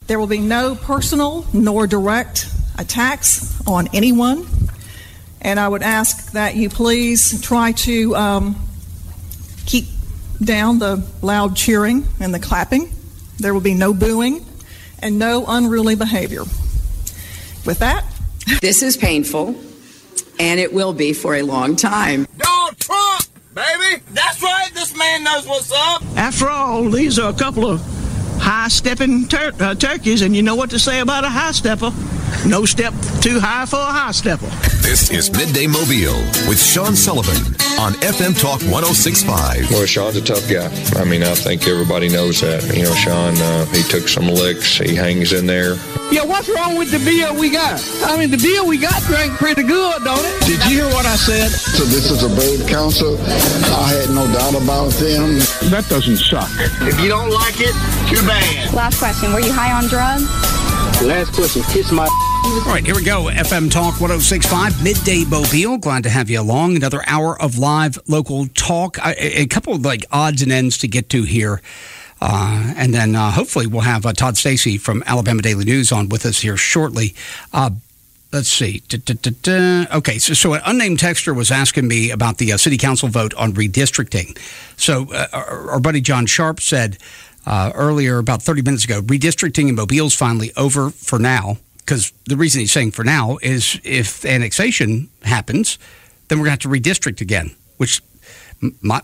There will be no personal nor direct attacks on anyone. And I would ask that you please try to keep down the loud cheering and the clapping. There will be no booing and no unruly behavior. With that, this is painful, and it will be for a long time. Donald Trump, baby! That's right, this man knows what's up. After all, these are a couple of high-stepping turkeys, and you know what to say about a high-stepper. No step too high for a high-stepper. This is Midday Mobile with Sean Sullivan on FM Talk 106.5. Well, Sean's a tough guy. I mean, I think everybody knows that. You know, Sean, he took some licks. He hangs in there. Yeah, what's wrong with the beer we got? I mean, the beer we got drank pretty good, don't it? Did you hear what I said? So this is a brave council. I had no doubt about them. That doesn't suck. If you don't like it, too bad. Last question, were you high on drugs? Last question, kiss my... All right, here we go. FM Talk 106.5, Midday Mobile. Glad to have you along. Another hour of live local talk. A couple of odds and ends to get to here. And then hopefully we'll have Todd Stacey from Alabama Daily News on with us here shortly. Let's see. Okay, so an unnamed texter was asking me about the city council vote on redistricting. So our buddy John Sharp said earlier, about 30 minutes ago, redistricting in Mobile is finally over for now. Because the reason he's saying for now is if annexation happens, then we're going to have to redistrict again, which my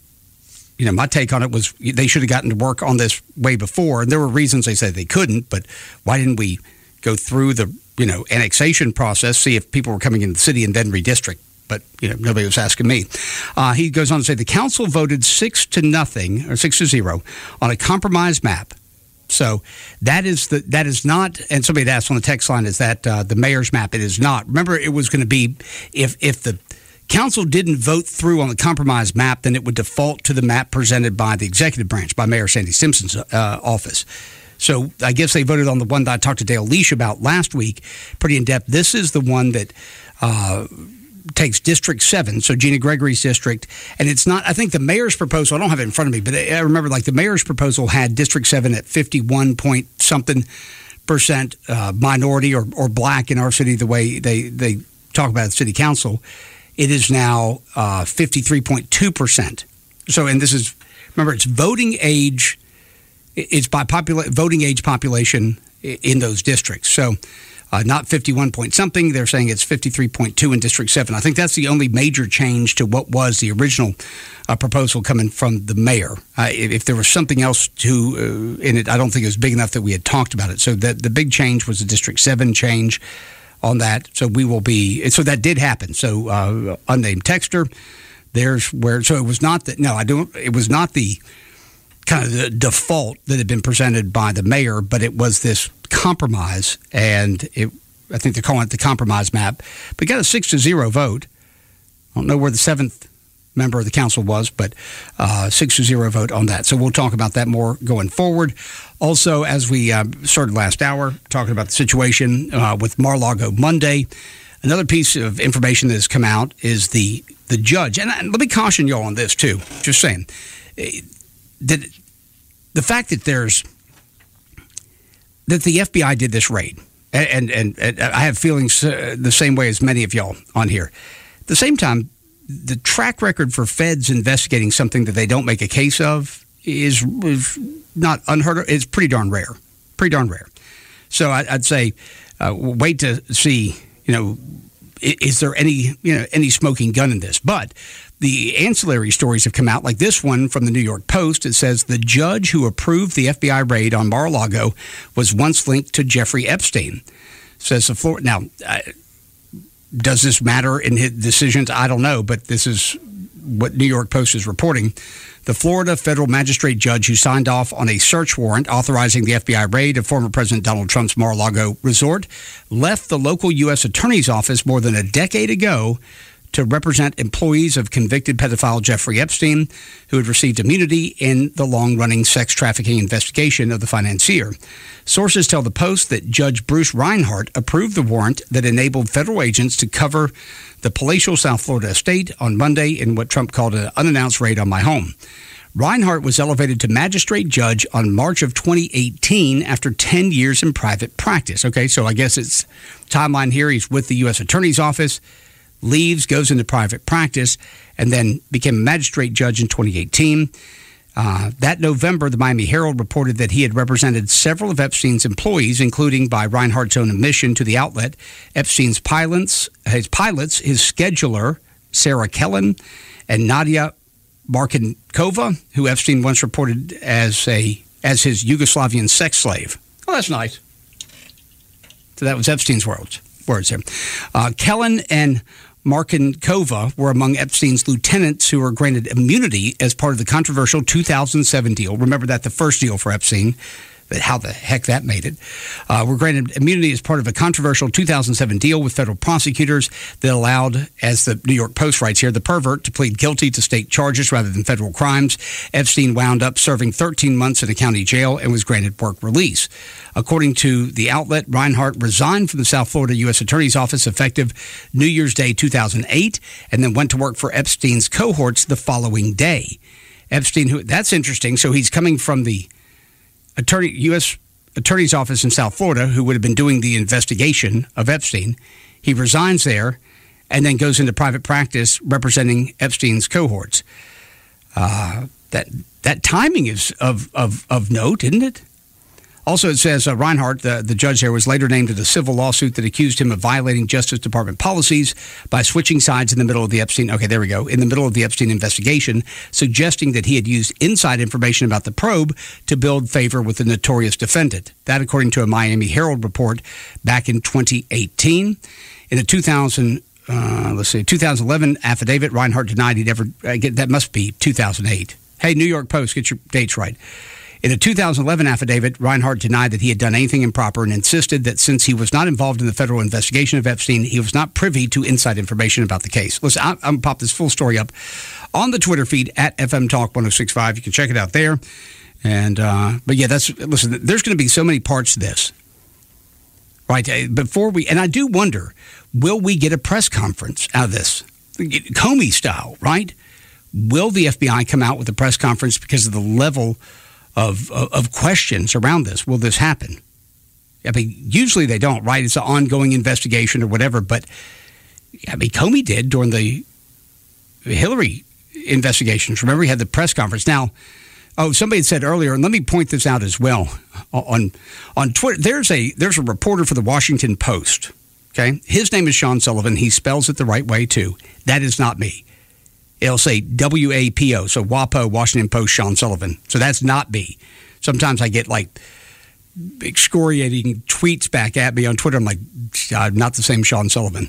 take on it was they should have gotten to work on this way before. And there were reasons they said they couldn't, but why didn't we go through the, annexation process, see if people were coming into the city and then redistrict? But, nobody was asking me. He goes on to say the council voted 6-0 on a compromise map. So that is not, and somebody had asked on the text line, is that the mayor's map? It is not. Remember, it was going to be, if the council didn't vote through on the compromise map, then it would default to the map presented by the executive branch, by Mayor Sandy Simpson's office. So I guess they voted on the one that I talked to Dale Leash about last week, pretty in depth. This is the one that takes District 7, so Gina Gregory's district, and it's not, I think the mayor's proposal, I don't have it in front of me, but I remember the mayor's proposal had District 7 at 51-point-something% minority or black in our city, the way they talk about it at city council. It is now 53.2%. So, and this is, remember, it's voting age, it's by voting age population in those districts. So, not 51-point-something. They're saying it's 53.2 in District 7. I think that's the only major change to what was the original proposal coming from the mayor. If there was something else in it, I don't think it was big enough that we had talked about it. So the big change was the District 7 change on that. So so that did happen. So unnamed texter, so it was not that, it was not the kind of the default that had been presented by the mayor, but it was this compromise, and I think they're calling it the compromise map. But got a 6-0 vote. I don't know where the seventh member of the council was, but 6-0 vote on that. So we'll talk about that more going forward. Also, as we started last hour, talking about the situation with Mar-a-Lago Monday, another piece of information that has come out is the judge. And let me caution you all on this, too. Just saying. The fact that that the FBI did this raid, and I have feelings the same way as many of y'all on here. At the same time, the track record for feds investigating something that they don't make a case of is not unheard of. It's pretty darn rare. So I'd say wait to see, is there any smoking gun in this? But the ancillary stories have come out, like this one from the New York Post. It says the judge who approved the FBI raid on Mar-a-Lago was once linked to Jeffrey Epstein. Says the Florida. Now, does this matter in his decisions? I don't know, but this is what New York Post is reporting. The Florida federal magistrate judge who signed off on a search warrant authorizing the FBI raid of former President Donald Trump's Mar-a-Lago resort left the local U.S. attorney's office more than a decade ago to represent employees of convicted pedophile Jeffrey Epstein, who had received immunity in the long-running sex trafficking investigation of the financier. Sources tell the Post that Judge Bruce Reinhart approved the warrant that enabled federal agents to cover the palatial South Florida estate on Monday in what Trump called an unannounced raid on my home. Reinhart was elevated to magistrate judge on March of 2018 after 10 years in private practice. Okay, so I guess it's timeline here. He's with the U.S. Attorney's Office, leaves, goes into private practice, and then became a magistrate judge in 2018. That November, the Miami Herald reported that he had represented several of Epstein's employees, including, by Reinhart's own admission to the outlet, Epstein's pilots, his scheduler, Sarah Kellen, and Nadia Markinkova, who Epstein once reported as his Yugoslavian sex slave. Oh, that's nice. So that was Epstein's words here. Kellen and Markinkova were among Epstein's lieutenants who were granted immunity as part of the controversial 2007 deal. Remember that, the first deal for Epstein, how the heck that made it. Were granted immunity as part of a controversial 2007 deal with federal prosecutors that allowed, as the New York Post writes here, the pervert to plead guilty to state charges rather than federal crimes. Epstein wound up serving 13 months in a county jail and was granted work release. According to the outlet, Reinhart resigned from the South Florida U.S. Attorney's Office effective New Year's Day 2008 and then went to work for Epstein's cohorts the following day. Epstein, that's interesting. So he's coming from the U.S. Attorney's Office in South Florida, who would have been doing the investigation of Epstein. He resigns there and then goes into private practice representing Epstein's cohorts. That timing is of note, isn't it? Also, it says Reinhart, the judge there, was later named in a civil lawsuit that accused him of violating Justice Department policies by switching sides in the middle of the Epstein. Okay, there we go. In the middle of the Epstein investigation, suggesting that he had used inside information about the probe to build favor with the notorious defendant. That, according to a Miami Herald report back in 2018. In a 2011 affidavit, Reinhart denied he'd ever that must be 2008. Hey, New York Post, get your dates right. In a 2011 affidavit, Reinhart denied that he had done anything improper and insisted that since he was not involved in the federal investigation of Epstein, he was not privy to inside information about the case. Listen, I'm going to pop this full story up on the Twitter feed at FM Talk 1065. You can check it out there. And but yeah, listen, there's going to be so many parts to this. Right? And I do wonder, will we get a press conference out of this? Comey style, right? Will the FBI come out with a press conference because of the level of questions around this? Will this happen? I mean, usually they don't, right? It's an ongoing investigation or whatever. But I mean, Comey did during the Hillary investigations. Remember, he had the press conference. Now, somebody had said earlier, and let me point this out as well on Twitter. There's a reporter for the Washington Post. Okay, his name is Sean Sullivan. He spells it the right way too. That is not me. It'll say WAPO, so WAPO, Washington Post, Sean Sullivan. So that's not me. Sometimes I get like excoriating tweets back at me on Twitter. I'm like, I'm not the same Sean Sullivan.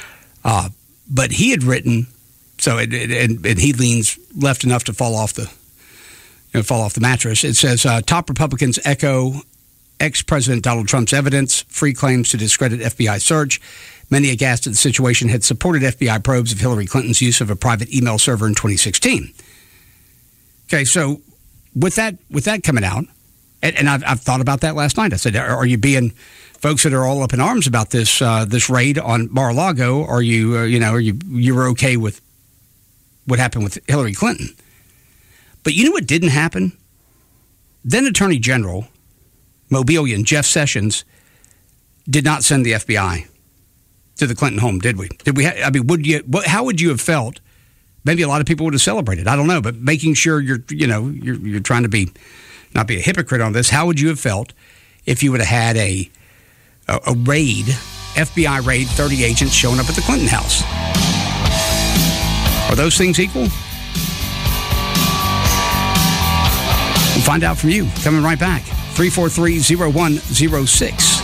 But he had written, so and he leans left enough to fall off the mattress. It says top Republicans echo ex-President Donald Trump's evidence, free claims to discredit FBI search. Many aghast at the situation had supported FBI probes of Hillary Clinton's use of a private email server in 2016. Okay, so with that coming out, and I've thought about that last night. I said, are you being folks that are all up in arms about this raid on Mar-a-Lago? Are you you're okay with what happened with Hillary Clinton? But you know what didn't happen? Then Attorney General Mobilian Jeff Sessions did not send the FBI to the Clinton home, did we? How would you have felt? Maybe a lot of people would have celebrated. I don't know, but making sure you're trying to not be a hypocrite on this. How would you have felt if you would have had a raid, FBI raid, 30 agents showing up at the Clinton house? Are those things equal? We'll find out from you. Coming right back. 343-0106.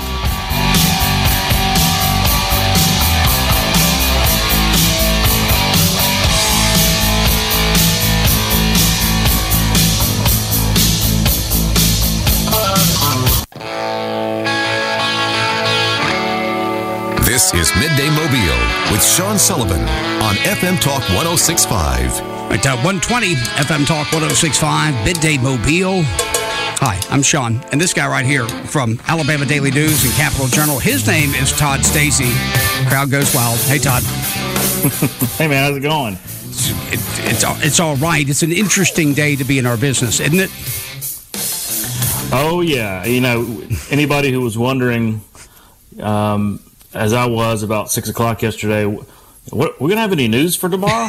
This is Midday Mobile with Sean Sullivan on FM Talk 1065. Right, 120 FM Talk 1065, Midday Mobile. Hi, I'm Sean, and this guy right here from Alabama Daily News and Capital Journal, his name is Todd Stacy. Crowd goes wild. Hey, Todd. Hey, man, how's it going? It's all right. It's an interesting day to be in our business, isn't it? Oh, yeah. You know, anybody who was wondering, as I was about 6 o'clock yesterday, we're going to have any news for tomorrow?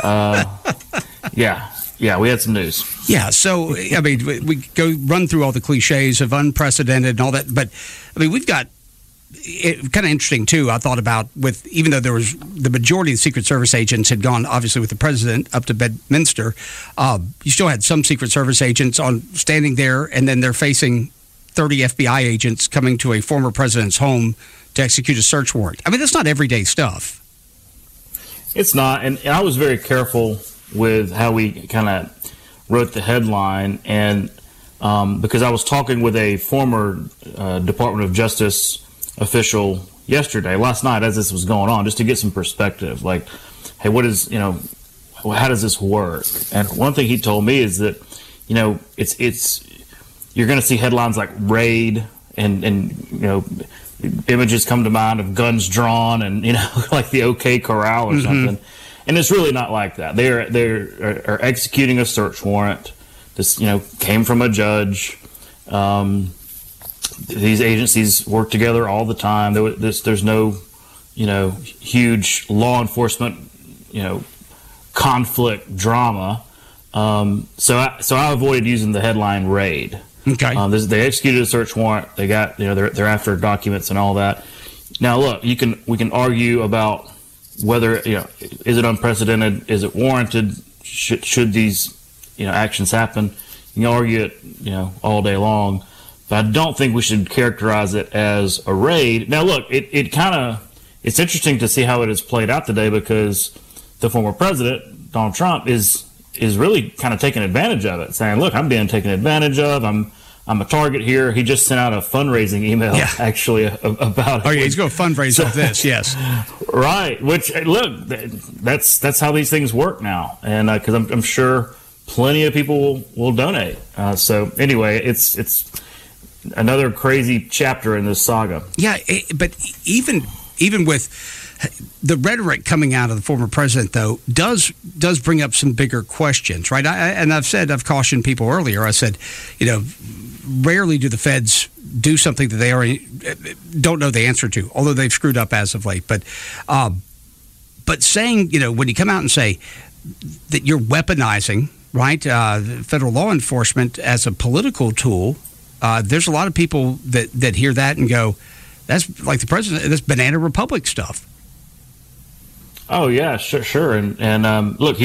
Yeah, we had some news. Yeah, so, I mean, we go run through all the cliches of unprecedented and all that, but, I mean, we've got kind of interesting, too, I thought about, with even though there was the majority of the Secret Service agents had gone, obviously, with the president up to Bedminster, you still had some Secret Service agents standing there, and then they're facing 30 FBI agents coming to a former president's home to execute a search warrant. I mean, that's not everyday stuff. It's not, and I was very careful with how we kind of wrote the headline, and because I was talking with a former Department of Justice official last night, as this was going on, just to get some perspective. Like, hey, how does this work? And one thing he told me is that, it's you're going to see headlines like raid and images come to mind of guns drawn and like the OK Corral or something. And it's really not like that. They're executing a search warrant. This came from a judge. These agencies work together all the time. There's no huge law enforcement conflict drama. So I avoided using the headline raid. Okay. They executed a search warrant. They got they're after documents and all that. Now look, we can argue about whether is it unprecedented, is it warranted, should these actions happen. You can argue it all day long, but I don't think we should characterize it as a raid. Now look, it's interesting to see how it has played out today, because the former president Donald Trump is really kind of taking advantage of it, saying, look, I'm being taken advantage of, I'm a target here. He just sent out a fundraising email, actually, about it. Oh, yeah, he's going to fundraise off this, yes. Right, which, look, that's how these things work now. And because I'm sure plenty of people will donate. So anyway, it's another crazy chapter in this saga. Yeah, but even with the rhetoric coming out of the former president, though, does bring up some bigger questions, right? I've cautioned people earlier. I said, rarely do the feds do something that they already don't know the answer to, although they've screwed up as of late. But saying, when you come out and say that you're weaponizing, right, federal law enforcement as a political tool, there's a lot of people that hear that and go, that's like the president, that's Banana Republic stuff. Oh, yeah, sure. And look,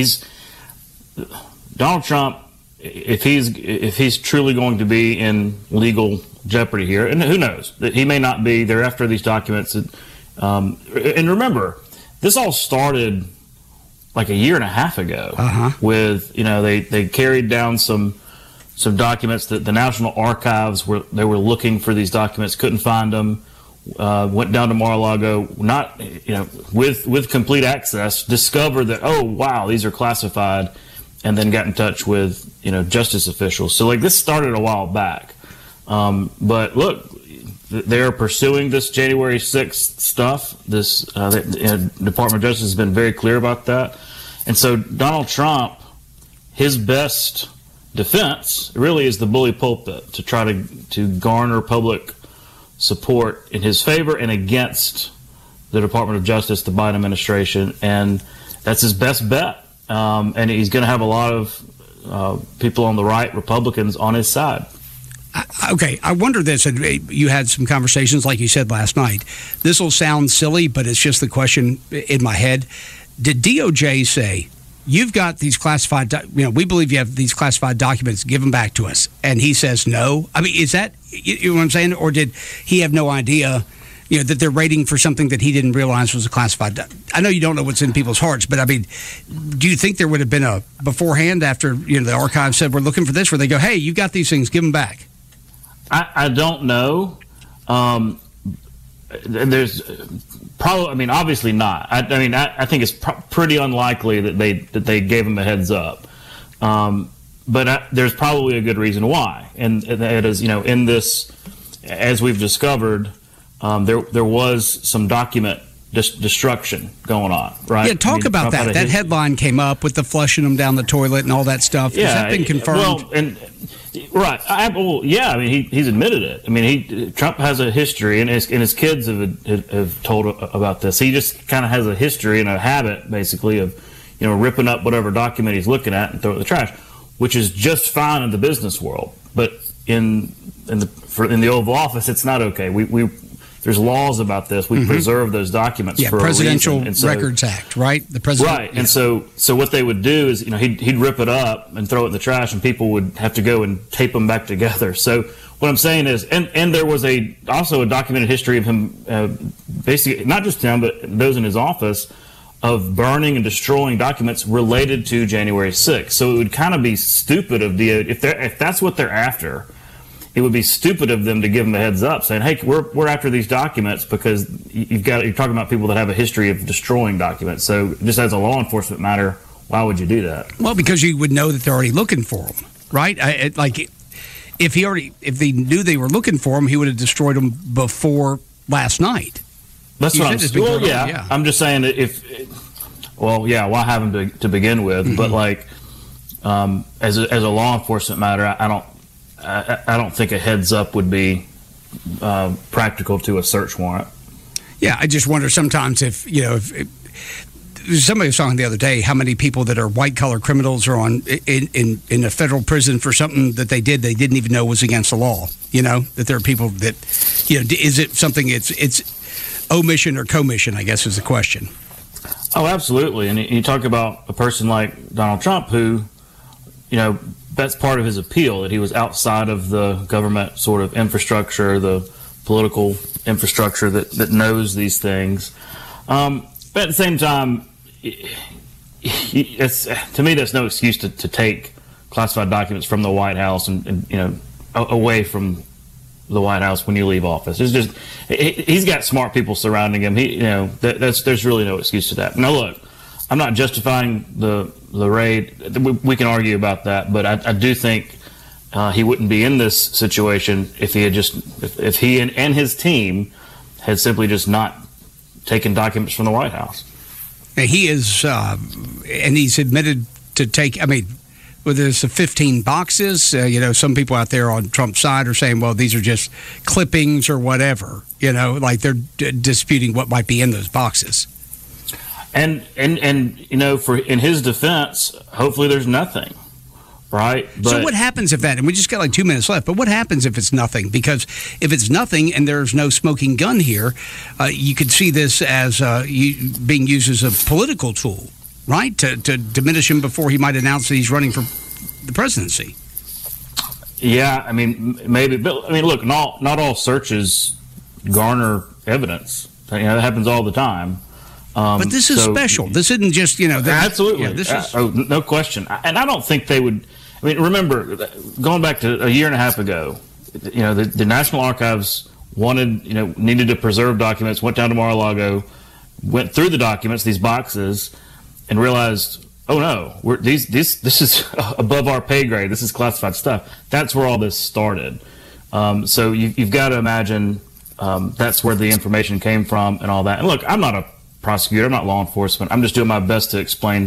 Donald Trump, if he's truly going to be in legal jeopardy here, and who knows, that he may not be. They're after these documents. And remember, this all started like a year and a half ago with, they carried down some documents that the National Archives were looking for these documents, couldn't find them. Went down to Mar-a-Lago, not with complete access, discovered that, oh wow, these are classified, and then got in touch with justice officials. So this started a while back, but look, they are pursuing this January 6th stuff. This the Department of Justice has been very clear about that, and so Donald Trump, his best defense really is the bully pulpit, to try to garner public support in his favor and against the Department of Justice, the Biden administration, and that's his best bet. And he's going to have a lot of people on the right, Republicans, on his side. Okay, I wonder this, and you had some conversations like you said last night. This will sound silly, but it's just the question in my head. Did DOJ say, you've got these classified, we believe you have these classified documents, give them back to us? And he says no. I mean, is that, you know what I'm saying? Or did he have no idea, that they're raiding for something that he didn't realize was a classified? I know you don't know what's in people's hearts, but I mean, do you think there would have been a beforehand after, the archive said, we're looking for this, where they go, hey, you got these things, give them back? I don't know. There's probably, obviously not. I think it's pretty unlikely that they gave him a heads up. But there's probably a good reason why, and that is, in this, as we've discovered, there was some document destruction going on, right? Yeah, talk about that. That headline came up with the flushing them down the toilet and all that stuff. Has that been confirmed? He's admitted it. I mean, Trump has a history, and his kids have told about this. He just kind of has a history and a habit, basically, of ripping up whatever document he's looking at and throw it in the trash, which is just fine in the business world, but in the Oval Office, it's not okay. There's laws about this. We preserve those documents for Presidential a reason. Records Act, right? The president, right. And so what they would do is, he'd rip it up and throw it in the trash, and people would have to go and tape them back together. So what I'm saying is, and there was also a documented history of him, basically not just him, but those in his office, of burning and destroying documents related to January 6th. So it would kind of be stupid of if that's what they're after. It would be stupid of them to give them a heads up, saying, "Hey, we're after these documents because you're talking about people that have a history of destroying documents." So, just as a law enforcement matter, why would you do that? Well, because you would know that they're already looking for them, right? If they knew they were looking for them, he would have destroyed them before last night. That's what I'm saying. Well, yeah, I'm just saying that why have them to begin with? Mm-hmm. But as a law enforcement matter, I don't think a heads up would be practical to a search warrant. Yeah, I just wonder sometimes if somebody was talking the other day how many people that are white collar criminals are in a federal prison for something that they didn't even know was against the law. That there are people that is it something it's omission or commission, I guess is the question. Oh, absolutely. And you talk about a person like Donald Trump who, that's part of his appeal, that he was outside of the government sort of infrastructure, the political infrastructure that knows these things. But at the same time, to me, that's no excuse to take classified documents from the White House and away from the White House when you leave office. It's just he's got smart people surrounding him. There's really no excuse to that. Now, look, I'm not justifying the raid. We can argue about that, but I do think he wouldn't be in this situation if he and his team had simply just not taken documents from the White House. He is, and he's admitted to take. I mean, whether it's the 15 boxes, some people out there on Trump's side are saying, well, these are just clippings or whatever. Like they're disputing what might be in those boxes. And in his defense, hopefully there's nothing, right? But so what happens if that? And we just got like 2 minutes left. But what happens if it's nothing? Because if it's nothing and there's no smoking gun here, you could see this as being used as a political tool, right? To diminish him before he might announce that he's running for the presidency. Yeah, I mean maybe, but I mean, look, not all searches garner evidence. That happens all the time. But this is special. This isn't just, absolutely. Yeah, this is, no question. And I don't think they would. I mean, remember, going back to a year and a half ago, the National Archives needed to preserve documents, went down to Mar-a-Lago, went through the documents, these boxes, and realized, oh no, this is above our pay grade. This is classified stuff. That's where all this started. So you've got to imagine that's where the information came from and all that. And look, I'm not a prosecutor, I'm not law enforcement. I'm just doing my best to explain,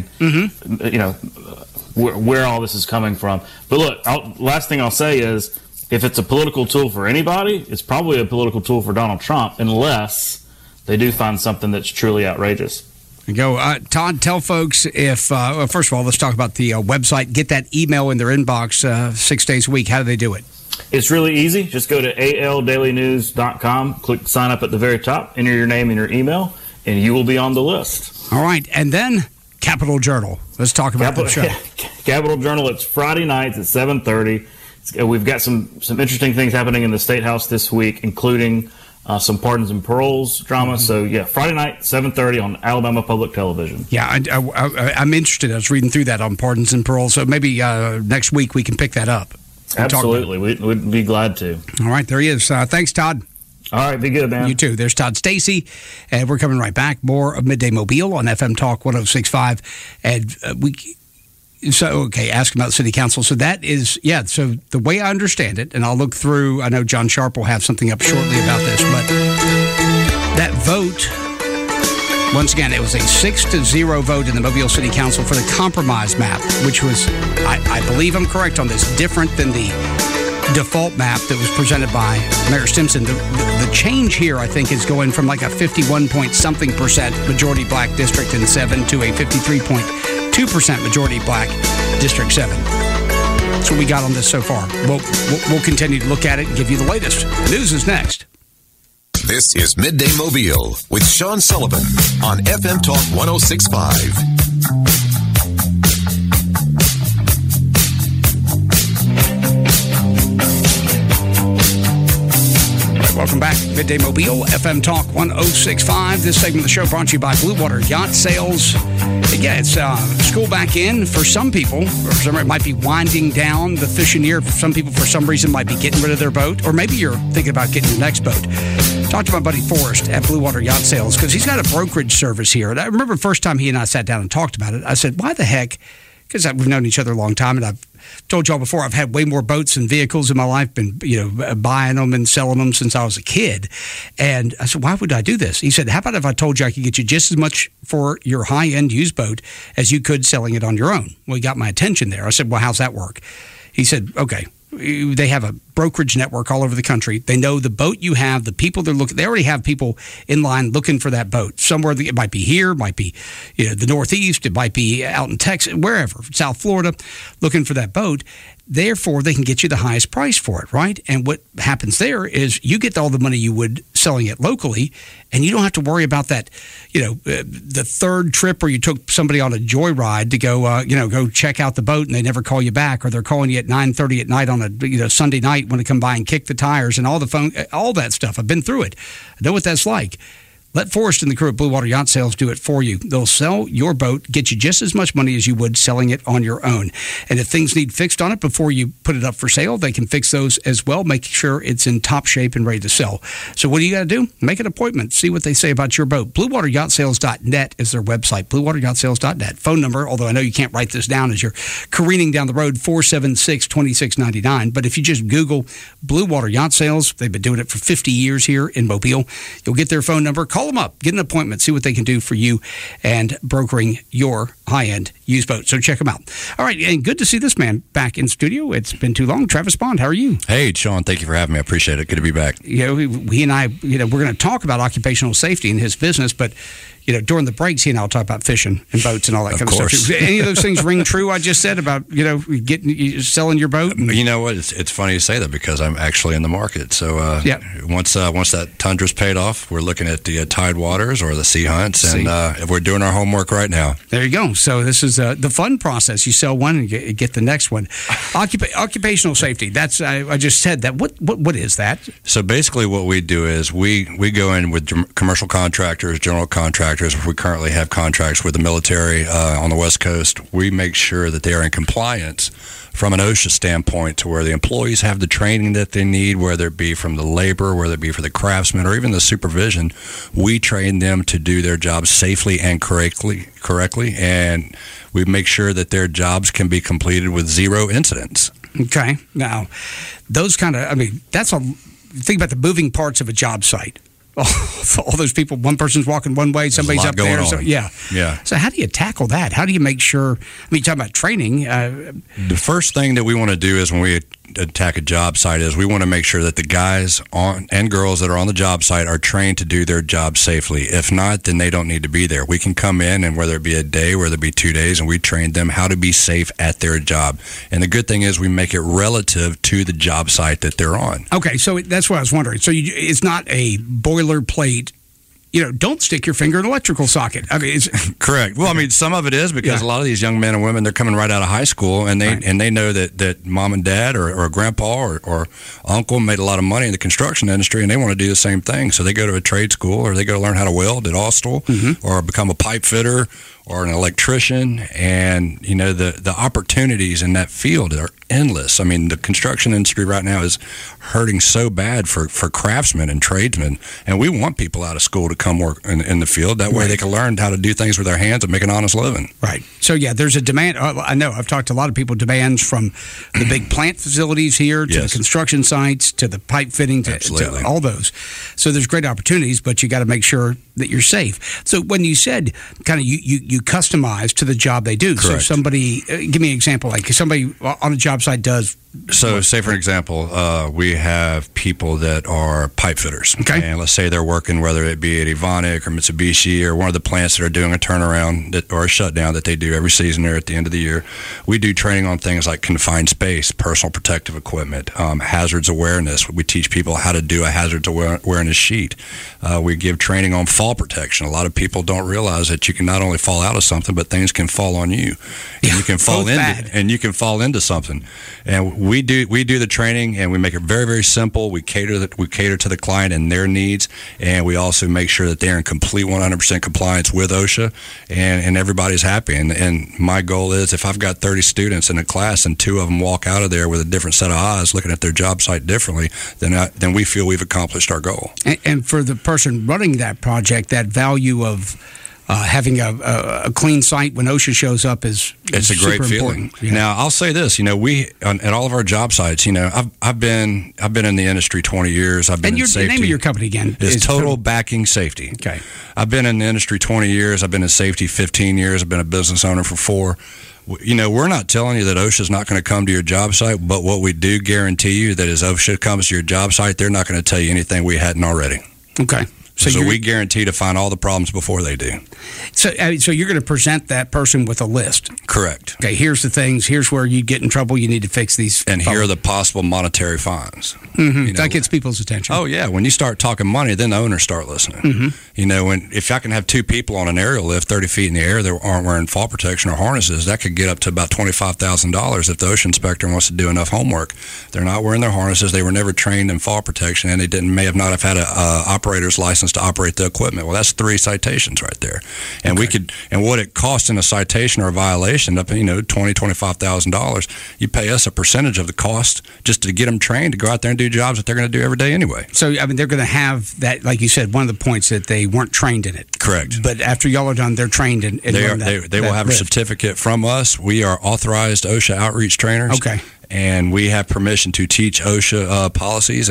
where all this is coming from. But look, last thing I'll say is, if it's a political tool for anybody, it's probably a political tool for Donald Trump, unless they do find something that's truly outrageous. Todd, tell folks if, first of all, let's talk about the website. Get that email in their inbox 6 days a week. How do they do it? It's really easy. Just go to aldailynews.com, click sign up at the very top, enter your name and your email, and you will be on the list. All right. And then Capital Journal. Let's talk about the show. Capital Journal, it's Friday nights at 7:30. We've got some interesting things happening in the State House this week, including some pardons and paroles drama. So, Friday night, 7:30 on Alabama Public Television. Yeah, I'm interested. I was reading through that on pardons and paroles. So maybe next week we can pick that up. Absolutely. We'd be glad to. All right. There he is. Thanks, Todd. All right, be good, man. You too. There's Todd Stacey, and we're coming right back. More of Midday Mobile on FM Talk 106.5. And ask about City Council. So that is, so the way I understand it, and I'll look through, I know John Sharp will have something up shortly about this, but that vote Once again, it was a 6-0 vote in the Mobile City Council for the compromise map, which was, I believe I'm correct on this, different than the default map that was presented by Mayor Stimson. The change here, I think, is going from like a 51-point-something% majority black District in 7 to a 53.2% majority black District 7. That's what we got on this so far. We'll continue to look at it and give you the latest. News is next. This is Midday Mobile with Sean Sullivan on FM Talk 106.5. Welcome back. Midday Mobile, FM Talk 106.5. This segment of the show brought to you by Blue Water Yacht Sales. Yeah, it's school back in for some people. For some, it might be winding down the fishing year. For some people, for some reason, might be getting rid of their boat. Or maybe you're thinking about getting your next boat. Talk to my buddy Forrest at Blue Water Yacht Sales because he's got a brokerage service here. And I remember the first time he and I sat down and talked about it, I said, why the heck? Because we've known each other a long time, and I've told y'all before, I've had way more boats and vehicles in my life, been buying them and selling them since I was a kid. And I said, why would I do this? He said, how about if I told you I could get you just as much for your high-end used boat as you could selling it on your own? Well, he got my attention there. I said, well, how's that work? He said, okay. They have a brokerage network all over the country. They know the boat you have, the people they're looking. They already have people in line looking for that boat. Somewhere it might be here, it might be the Northeast, it might be out in Texas, wherever, South Florida, looking for that boat. Therefore, they can get you the highest price for it, right? And what happens there is you get all the money you would selling it locally, and you don't have to worry about that, the third trip where you took somebody on a joyride to go check out the boat and they never call you back, or they're calling you at 9:30 at night on a Sunday night when they come by and kick the tires and all that stuff. I've been through it. I know what that's like. Let Forrest and the crew at Blue Water Yacht Sales do it for you. They'll sell your boat, get you just as much money as you would selling it on your own. And if things need fixed on it before you put it up for sale, they can fix those as well, making sure it's in top shape and ready to sell. So what do you got to do? Make an appointment. See what they say about your boat. BlueWaterYachtSales.net is their website. BlueWaterYachtSales.net. Phone number, although I know you can't write this down as you're careening down the road, 476-2699. But if you just Google Blue Water Yacht Sales, they've been doing it for 50 years here in Mobile. You'll get their phone number. Call them up, get an appointment, see what they can do for you and brokering your high-end used boat. So check them out. All right, and good to see this man back in studio. It's been too long. Travis Bond, how are you? Hey, Sean, thank you for having me. I appreciate it. Good to be back. He and I, we're going to talk about occupational safety in his business, but during the breaks, he and I'll talk about fishing and boats and all that kind of stuff. Any of those things ring true? I just said about selling your boat. You know what? It's funny you say that because I'm actually in the market. So once that Tundra's paid off, we're looking at the Tidewaters or the Sea Hunts, and we're doing our homework right now. There you go. So this is the fun process. You sell one and get the next one. Occupational safety. That's I just said that. What is that? So basically, what we do is we go in with commercial contractors, general contractors. If we currently have contracts with the military on the West Coast, we make sure that they are in compliance from an OSHA standpoint to where the employees have the training that they need, whether it be from the labor, whether it be for the craftsmen, or even the supervision. We train them to do their jobs safely and correctly, and we make sure that their jobs can be completed with zero incidents. Okay. Now, those that's think about the moving parts of a job site. All those people, one person's walking one way, somebody's up there. So, yeah. So how do you tackle that? How do you make sure, you talk about training. The first thing that we want to do is when we attack a job site is we want to make sure that the guys and girls that are on the job site are trained to do their job safely. If not, then they don't need to be there. We can come in, and whether it be a day, whether it be 2 days, and we train them how to be safe at their job. And the good thing is we make it relative to the job site that they're on. Okay, so that's what I was wondering. So it's not a boilerplate, don't stick your finger in an electrical socket. It's correct. Well, some of it is because a lot of these young men and women, they're coming right out of high school, and they know that mom and dad or grandpa or uncle made a lot of money in the construction industry, and they want to do the same thing. So they go to a trade school, or they go to learn how to weld at Austell, or become a pipe fitter, or an electrician, and the opportunities in that field are endless. I mean, the construction industry right now is hurting so bad for craftsmen and tradesmen, and we want people out of school to come work in the field. That way they can learn how to do things with their hands and make an honest living. Right. So, yeah, there's a demand. I know I've talked to a lot of people, demands from the big plant facilities here to the construction sites to the pipe fitting to all those. So there's great opportunities, but you got to make sure that you're safe. So when you said kind of you customize to the job they do. Correct. So somebody, give me an example, like somebody on a job site does. So, say for example, we have people that are pipe fitters. Okay. And let's say they're working, whether it be at Evonik or Mitsubishi or one of the plants that are doing a turnaround or a shutdown that they do every season there at the end of the year. We do training on things like confined space, personal protective equipment, hazards awareness. We teach people how to do a hazards awareness sheet. We give training on fall protection. A lot of people don't realize that you can not only fall out of something, but things can fall on you. And you can fall into something. And we do the training, and we make it very, very simple. We cater to the client and their needs, and we also make sure that they're in complete 100% compliance with OSHA, and everybody's happy. And my goal is, if I've got 30 students in a class and 2 of them walk out of there with a different set of eyes, looking at their job site differently, then we feel we've accomplished our goal. And for the person running that project, that value of having a clean site when OSHA shows up is it's a great feeling. Yeah. Now, I'll say this: we at all of our job sites, I've been in the industry 20 years. I've been in safety. The name of your company again is Total Backing Safety. Okay. I've been in the industry 20 years. I've been in safety 15 years. I've been a business owner for 4. We're not telling you that OSHA's not going to come to your job site, but what we do guarantee you that as OSHA comes to your job site, they're not going to tell you anything we hadn't already. Okay. So we guarantee to find all the problems before they do. So you're going to present that person with a list. Correct. Okay, here's the things. Here's where you get in trouble. You need to fix these. And here are the possible monetary fines. Mm-hmm. That gets people's attention. Oh, yeah. When you start talking money, then the owners start listening. Mm-hmm. If I can have 2 people on an aerial lift 30 feet in the air that aren't wearing fall protection or harnesses, that could get up to about $25,000 if the OSHA inspector wants to do enough homework. They're not wearing their harnesses. They were never trained in fall protection, and they may have not have had an operator's license to operate the equipment. Well, that's 3 citations right there. And what it costs in a citation or a violation up $20,000-$25,000, you pay us a percentage of the cost just to get them trained to go out there and do jobs that they're going to do every day anyway. So, they're going to have that, like you said, one of the points that they weren't trained in it. Correct. But after y'all are done, they're trained in They will have a certificate from us. We are authorized OSHA outreach trainers. Okay. And we have permission to teach OSHA policies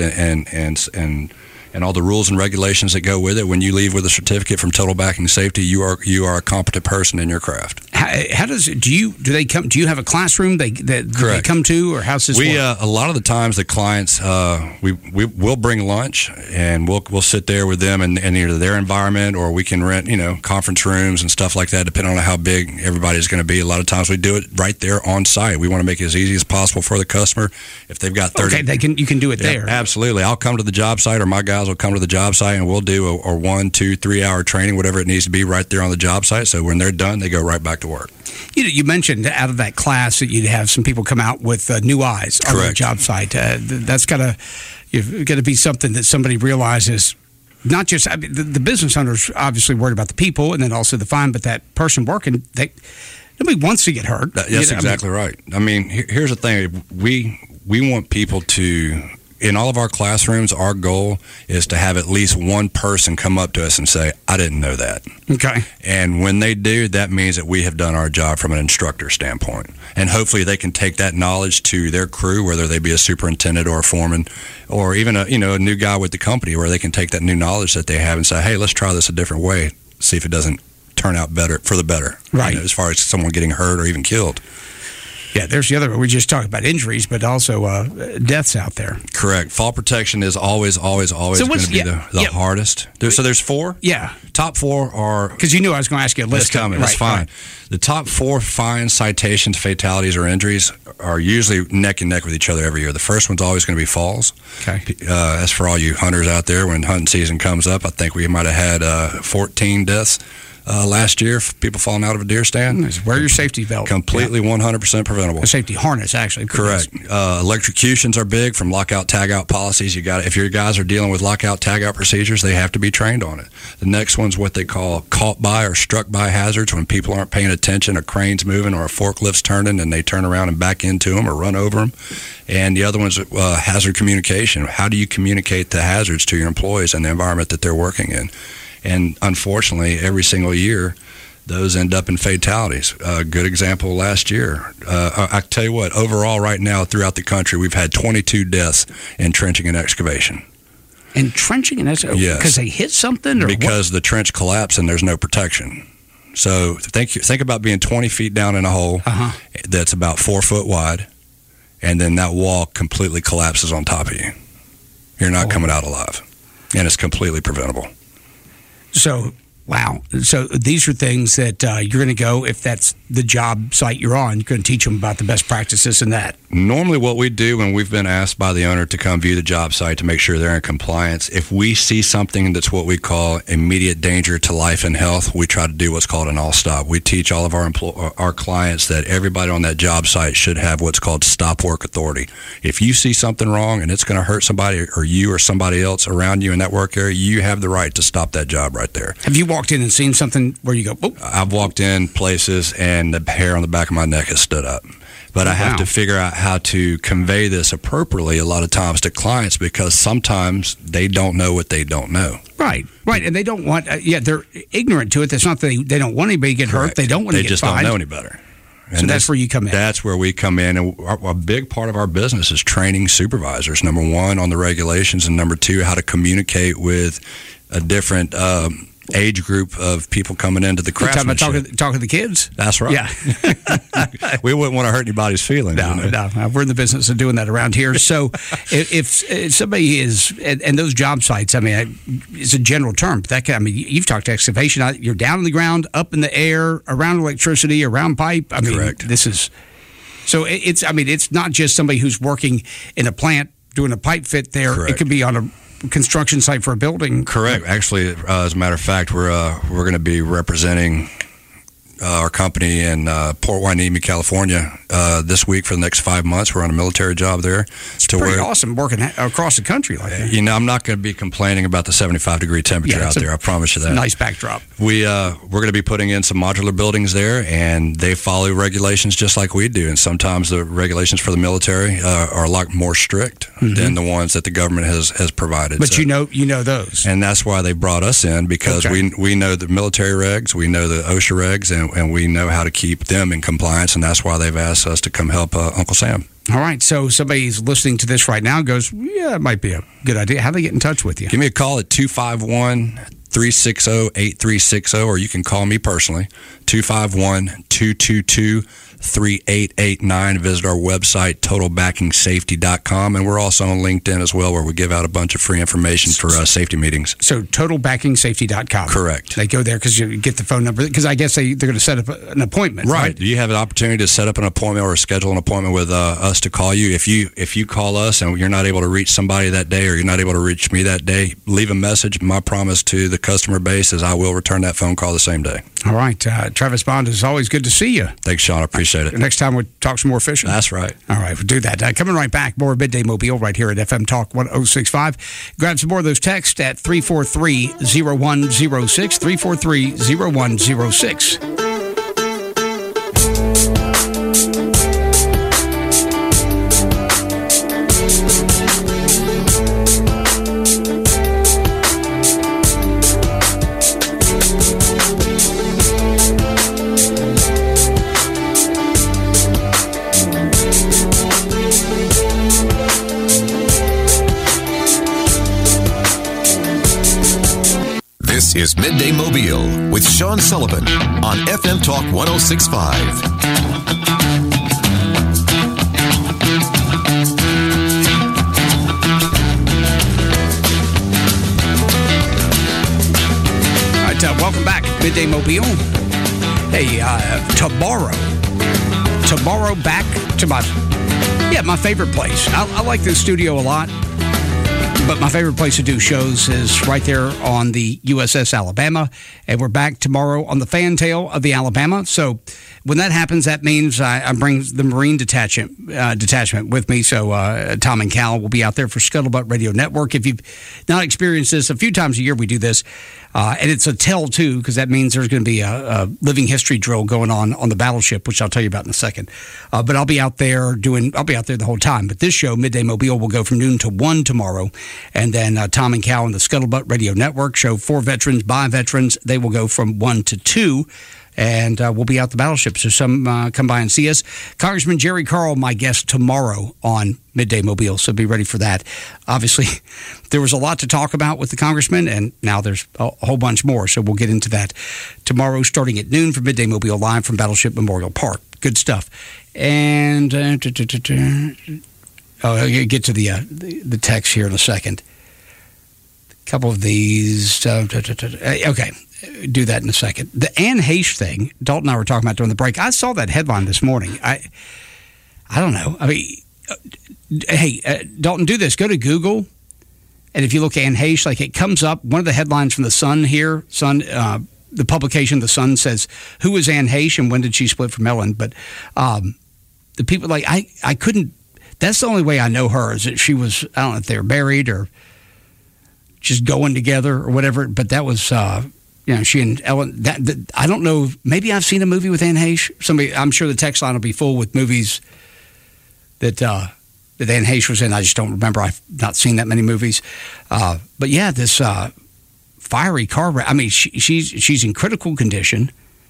and all the rules and regulations that go with it. When you leave with a certificate from Total Backing Safety, you are a competent person in your craft. How do they come? Do you have a classroom they come to, or how's this work? A lot of the times the clients we'll bring lunch and we'll sit there with them in either their environment, or we can rent conference rooms and stuff like that, depending on how big everybody's going to be. A lot of times we do it right there on site. We want to make it as easy as possible for the customer. If they've got 30, you can do it there. Absolutely. I'll come to the job site, or my guys will come to the job site, and we'll do a 1, 2, 3 hour training, whatever it needs to be, right there on the job site. So when they're done, they go right back to work. You mentioned out of that class that you'd have some people come out with new eyes on the job site. That's got to be something that somebody realizes. Not just the business owner's obviously worried about the people, and then also the fine, but that person working, nobody wants to get hurt. That's exactly right. Here's the thing: we want people to. In all of our classrooms, our goal is to have at least one person come up to us and say, "I didn't know that." Okay. And when they do, that means that we have done our job from an instructor standpoint. And hopefully they can take that knowledge to their crew, whether they be a superintendent or a foreman, or even a new guy with the company, where they can take that new knowledge that they have and say, "Hey, let's try this a different way, see if it doesn't turn out better for the better." Right. As far as someone getting hurt or even killed. Yeah, there's the other one. We just talked about injuries, but also deaths out there. Correct. Fall protection is always going to be the hardest. So there's 4? Yeah. Top 4 are... Because you knew I was going to ask you a list. That's coming. That's fine. Right. The top 4 fines, citations, fatalities, or injuries are usually neck and neck with each other every year. The first one's always going to be falls. Okay. That's for all you hunters out there. When hunting season comes up, I think we might have had 14 deaths last year, people falling out of a deer stand. Wear your safety belt. Completely 100% preventable. A safety harness, actually. Correct. Electrocutions are big from lockout, tagout policies. If your guys are dealing with lockout, tagout procedures, they have to be trained on it. The next one's what they call caught by or struck by hazards, when people aren't paying attention, a crane's moving or a forklift's turning and they turn around and back into them or run over them. And the other one's hazard communication. How do you communicate the hazards to your employees and the environment that they're working in? And unfortunately, every single year, those end up in fatalities. A good example last year. I tell you what, overall right now throughout the country, we've had 22 deaths in trenching and excavation. In trenching and excavation? Yes. Because they hit something? Or because the trench collapsed and there's no protection. So think about being 20 feet down in a hole that's about 4 foot wide, and then that wall completely collapses on top of you. You're not coming out alive. And it's completely preventable. So, wow. So these are things that you're going to go, if that's the job site you're on, you're going to teach them about the best practices in that. Normally what we do when we've been asked by the owner to come view the job site to make sure they're in compliance, if we see something that's what we call immediate danger to life and health, we try to do what's called an all-stop. We teach all of our clients that everybody on that job site should have what's called stop work authority. If you see something wrong and it's going to hurt somebody or you or somebody else around you in that work area, you have the right to stop that job right there. Have you walked in and seen something where you go, oh? I've walked in places and the hair on the back of my neck has stood up. But I have to figure out how to convey this appropriately a lot of times to clients, because sometimes they don't know what they don't know. Right. And they don't want, they're ignorant to it. That's not that they don't want anybody to get hurt. They don't want to get fined. They just don't know any better. And so that's where you come in. That's where we come in. And a big part of our business is training supervisors, number one, on the regulations, and number two, how to communicate with a different age group of people coming into the craftsmanship. Talking to the kids? That's right. Yeah. We wouldn't want to hurt anybody's feelings. No. We're in the business of doing that around here. So if somebody is, and those job sites, I mean, it's a general term. But you've talked excavation. You're down in the ground, up in the air, around electricity, around pipe. Correct. This is, so it's not just somebody who's working in a plant doing a pipe fit there. Correct. It could be on a construction site for a building. Correct. Actually, as a matter of fact, we're going to be representing our company in Port Hueneme, California, this week for the next 5 months. We're on a military job there. It's pretty awesome working across the country like that. I'm not going to be complaining about the 75-degree temperature out there. I promise you that. Nice backdrop. We're going to be putting in some modular buildings there, and they follow regulations just like we do. And sometimes the regulations for the military are a lot more strict than the ones that the government has provided. But you know those. And that's why they brought us in, because we know the military regs, we know the OSHA regs, and we know how to keep them in compliance, and that's why they've asked us to come help Uncle Sam. All right, so somebody's listening to this right now and goes, yeah, it might be a good idea. How do they get in touch with you? Give me a call at 251-360-8360, or you can call me personally, 251-222-3889. Visit our website, totalbackingsafety.com, and we're also on LinkedIn as well, where we give out a bunch of free information for safety meetings. So totalbackingsafety.com. Correct. They go there because you get the phone number, because I guess they're going to set up an appointment, right? You have an opportunity to set up an appointment or schedule an appointment with us to call you. If you call us and you're not able to reach somebody that day, or you're not able to reach me that day, leave a message. My promise to the customer base is I will return that phone call the same day. All right. Travis Bond, it's always good to see you. Thanks, Sean. I appreciate it. Next time we'll talk some more fishing. That's right. All right, we'll do that. Coming right back, more Midday Mobile right here at FM Talk 1065. Grab some more of those texts at 343-0106, 343-0106. This is Midday Mobile with Sean Sullivan on FM Talk 1065. Welcome back, Midday Mobile. Hey, tomorrow back to my favorite place. I like this studio a lot. But my favorite place to do shows is right there on the USS Alabama. And we're back tomorrow on the fantail of the Alabama. So when that happens, that means I bring the Marine detachment with me. So Tom and Cal will be out there for Scuttlebutt Radio Network. If you've not experienced this, a few times a year we do this. And it's a tell, too, because that means there's going to be a living history drill going on the battleship, which I'll tell you about in a second. But I'll be out there the whole time. But this show, Midday Mobile, will go from noon to 1 tomorrow. And then Tom and Cal on the Scuttlebutt Radio Network show for veterans, by veterans. They will go from 1 to 2. And we'll be out the battleship. So some come by and see us. Congressman Jerry Carl, my guest tomorrow on Midday Mobile. So be ready for that. Obviously, there was a lot to talk about with the congressman, and now there's a whole bunch more. So we'll get into that tomorrow starting at noon for Midday Mobile live from Battleship Memorial Park. Good stuff. And I'll get to the text here in a second. A couple of these. Okay. Do that in a second. The Anne Heche thing, Dalton and I were talking about during the break. I saw that headline this morning. I don't know. I mean, hey, Dalton, do this. Go to Google, and if you look at Anne Heche, like it comes up. One of the headlines from the Sun here, the publication, the Sun says, "Who is Anne Heche and when did she split from Ellen?" But the people like I couldn't. That's the only way I know her is that she was. I don't know if they were married or just going together or whatever. But that was. She and Ellen, I don't know, maybe I've seen a movie with Anne Heche. I'm sure the text line will be full with movies that Anne Heche was in. I just don't remember. I've not seen that many movies. But yeah, this fiery car wreck. I mean, she's in critical condition.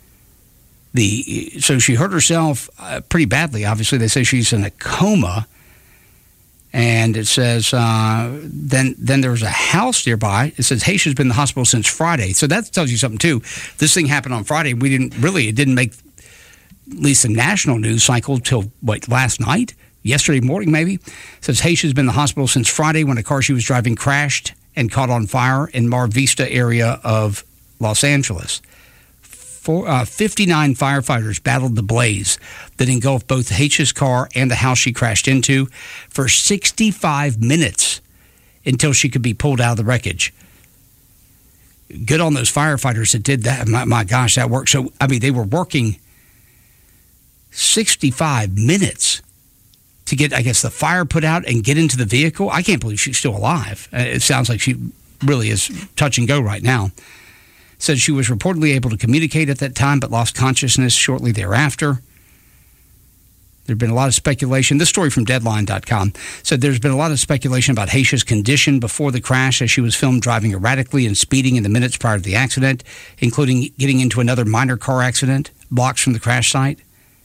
So she hurt herself pretty badly. Obviously, they say she's in a coma. And it says, then there's a house nearby. It says Heche has been in the hospital since Friday. So that tells you something, too. This thing happened on Friday. It didn't make at least the national news cycle till, last night? Yesterday morning, maybe? It says Heche has been in the hospital since Friday when a car she was driving crashed and caught on fire in Mar Vista area of Los Angeles. 59 firefighters battled the blaze that engulfed both Heche's car and the house she crashed into for 65 minutes until she could be pulled out of the wreckage. Good on those firefighters that did that. My gosh, that worked. So, I mean, they were working 65 minutes to get, I guess, the fire put out and get into the vehicle. I can't believe she's still alive. It sounds like she really is touch and go right now. Said she was reportedly able to communicate at that time but lost consciousness shortly thereafter. There had been a lot of speculation. This story from Deadline.com said there's been a lot of speculation about Heche's condition before the crash as she was filmed driving erratically and speeding in the minutes prior to the accident, including getting into another minor car accident blocks from the crash site.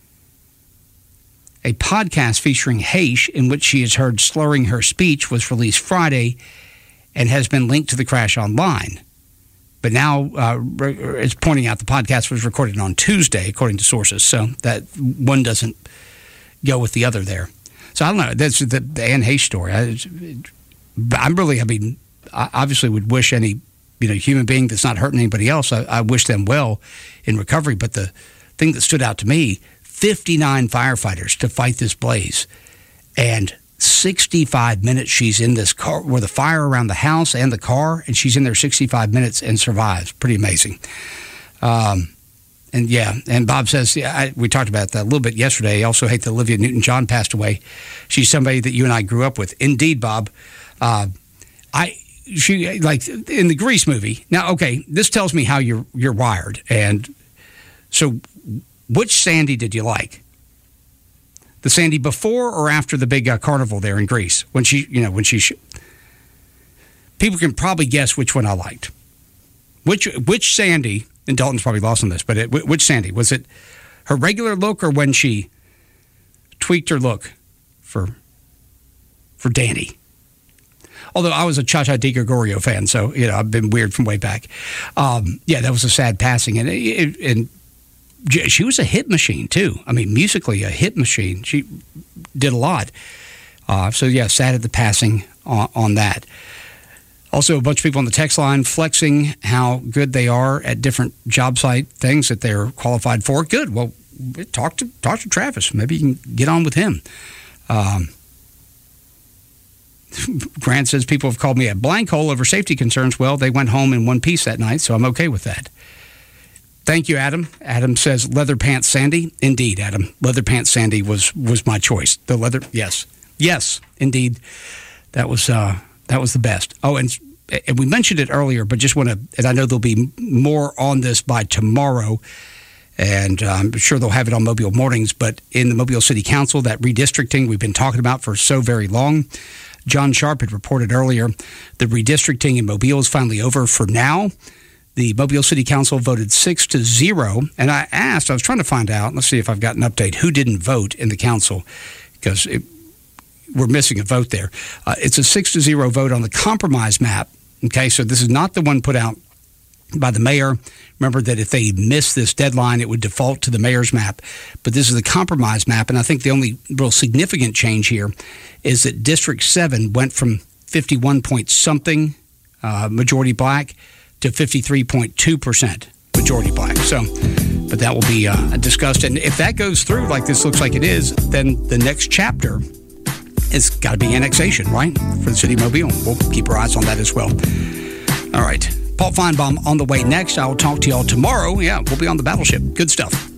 A podcast featuring Heche in which she is heard slurring her speech was released Friday and has been linked to the crash online. But now it's pointing out the podcast was recorded on Tuesday, according to sources. So that one doesn't go with the other there. So I don't know. That's the Anne Heche story. I obviously would wish any human being that's not hurting anybody else, I wish them well in recovery. But the thing that stood out to me, 59 firefighters to fight this blaze. And 65 minutes she's in this car with a fire around the house and the car, and she's in there 65 minutes and survives. Pretty amazing. And Bob says, we talked about that a little bit yesterday. I also hate that Olivia Newton-John passed away. She's somebody that you and I grew up with. Indeed, Bob. She like in the Grease movie. Now, okay, this tells me how you're wired. And so which Sandy did you like? The Sandy before or after the big carnival there in Greece? People can probably guess which one I liked. Which Sandy, and Dalton's probably lost on this, but which Sandy? Was it her regular look or when she tweaked her look for Danny? Although I was a Cha Cha Di Gregorio fan, so I've been weird from way back. That was a sad passing, and she was a hit machine, too. I mean, musically, a hit machine. She did a lot. Sad at the passing on that. Also, a bunch of people on the text line flexing how good they are at different job site things that they're qualified for. Good. Well, talk to Travis. Maybe you can get on with him. Grant says people have called me a blank hole over safety concerns. Well, they went home in one piece that night, so I'm okay with that. Thank you, Adam. Adam says Leather Pants Sandy. Indeed, Adam. Leather Pants Sandy was my choice. The leather, yes. Yes, indeed. That was the best. Oh, and we mentioned it earlier, but just want to, and I know there'll be more on this by tomorrow, and I'm sure they'll have it on Mobile Mornings, but in the Mobile City Council, that redistricting we've been talking about for so very long, John Sharp had reported earlier the redistricting in Mobile is finally over for now. The Mobile City Council voted 6-0, and I was trying to find out, let's see if I've got an update, who didn't vote in the council, because we're missing a vote there. It's a 6-0 vote on the compromise map. Okay, so this is not the one put out by the mayor. Remember that if they miss this deadline, it would default to the mayor's map. But this is the compromise map, and I think the only real significant change here is that District 7 went from 51-point-something majority black to 53.2% majority black. So, but that will be discussed. And if that goes through like this looks like it is, then the next chapter has got to be annexation, right, for the city of Mobile. We'll keep our eyes on that as well. All right. Paul Feinbaum on the way next. I will talk to y'all tomorrow. Yeah, we'll be on the battleship. Good stuff.